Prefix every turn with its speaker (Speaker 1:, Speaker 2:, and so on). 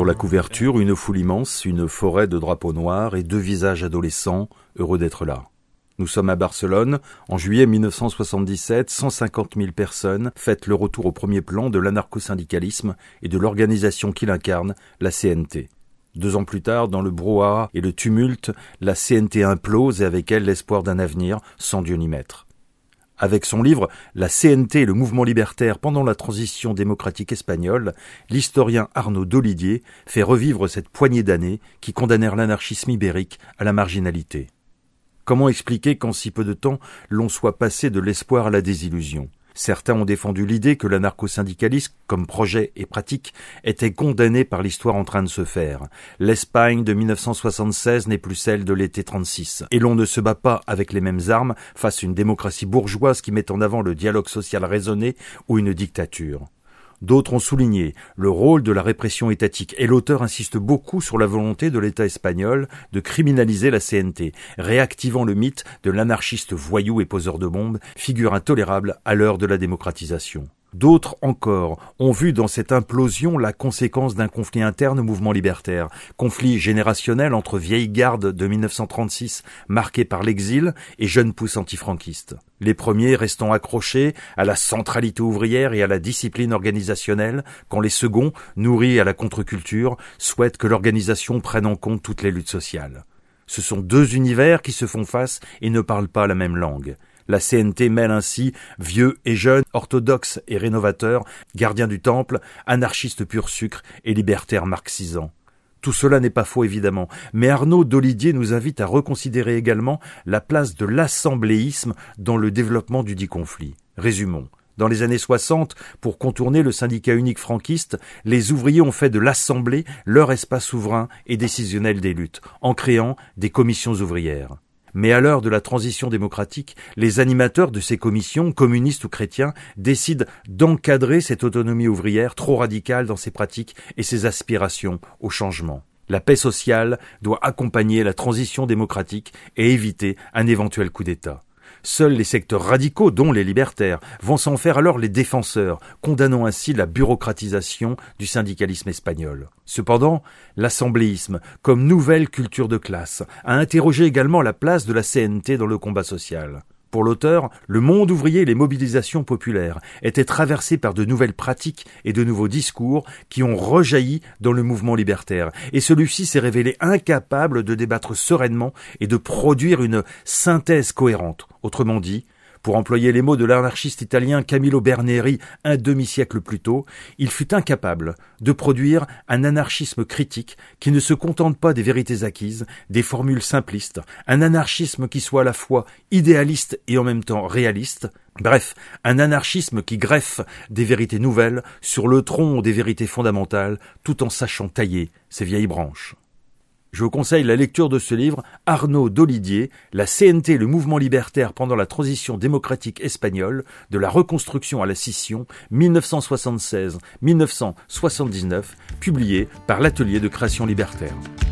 Speaker 1: Sur la couverture, une foule immense, une forêt de drapeaux noirs et deux visages adolescents, heureux d'être là. Nous sommes à Barcelone, en juillet 1977, 150 000 personnes fêtent le retour au premier plan de l'anarcho-syndicalisme et de l'organisation qui l'incarne, la CNT. 2 ans plus tard, dans le brouhaha et le tumulte, la CNT implose et avec elle l'espoir d'un avenir sans Dieu ni maître. Avec son livre « La CNT et le mouvement libertaire pendant la transition démocratique espagnole », l'historien Arnaud Dollidier fait revivre cette poignée d'années qui condamnèrent l'anarchisme ibérique à la marginalité. Comment expliquer qu'en si peu de temps, l'on soit passé de l'espoir à la désillusion ? Certains ont défendu l'idée que l'anarcho-syndicalisme, comme projet et pratique, était condamné par l'histoire en train de se faire. L'Espagne de 1976 n'est plus celle de l'été 36. Et l'on ne se bat pas avec les mêmes armes face à une démocratie bourgeoise qui met en avant le dialogue social raisonné ou une dictature. D'autres ont souligné le rôle de la répression étatique et l'auteur insiste beaucoup sur la volonté de l'État espagnol de criminaliser la CNT, réactivant le mythe de l'anarchiste voyou et poseur de bombes, figure intolérable à l'heure de la démocratisation. D'autres encore ont vu dans cette implosion la conséquence d'un conflit interne au mouvement libertaire, conflit générationnel entre vieille garde de 1936 marquée par l'exil et jeunes pousses antifranquistes. Les premiers restant accrochés à la centralité ouvrière et à la discipline organisationnelle, quand les seconds, nourris à la contre-culture, souhaitent que l'organisation prenne en compte toutes les luttes sociales. Ce sont 2 univers qui se font face et ne parlent pas la même langue. La CNT mêle ainsi vieux et jeunes, orthodoxes et rénovateurs, gardiens du temple, anarchistes pur sucre et libertaires marxisants. Tout cela n'est pas faux évidemment, mais Arnaud Dollidier nous invite à reconsidérer également la place de l'assembléisme dans le développement du dit conflit. Résumons. Dans les années 60, pour contourner le syndicat unique franquiste, les ouvriers ont fait de l'Assemblée leur espace souverain et décisionnel des luttes, en créant des commissions ouvrières. Mais à l'heure de la transition démocratique, les animateurs de ces commissions, communistes ou chrétiens, décident d'encadrer cette autonomie ouvrière trop radicale dans ses pratiques et ses aspirations au changement. La paix sociale doit accompagner la transition démocratique et éviter un éventuel coup d'État. Seuls les secteurs radicaux, dont les libertaires, vont s'en faire alors les défenseurs, condamnant ainsi la bureaucratisation du syndicalisme espagnol. Cependant, l'assembléisme, comme nouvelle culture de classe, a interrogé également la place de la CNT dans le combat social. Pour l'auteur, le monde ouvrier et les mobilisations populaires étaient traversés par de nouvelles pratiques et de nouveaux discours qui ont rejailli dans le mouvement libertaire, et celui-ci s'est révélé incapable de débattre sereinement et de produire une synthèse cohérente. Autrement dit, pour employer les mots de l'anarchiste italien Camillo Berneri un demi-siècle plus tôt, il fut incapable de produire un anarchisme critique qui ne se contente pas des vérités acquises, des formules simplistes, un anarchisme qui soit à la fois idéaliste et en même temps réaliste, bref, un anarchisme qui greffe des vérités nouvelles sur le tronc des vérités fondamentales tout en sachant tailler ses vieilles branches. Je vous conseille la lecture de ce livre, Arnaud Dollidier, La CNT, le mouvement libertaire pendant la transition démocratique espagnole, de la reconstruction à la scission, 1976-1979, publié par l'Atelier de création libertaire.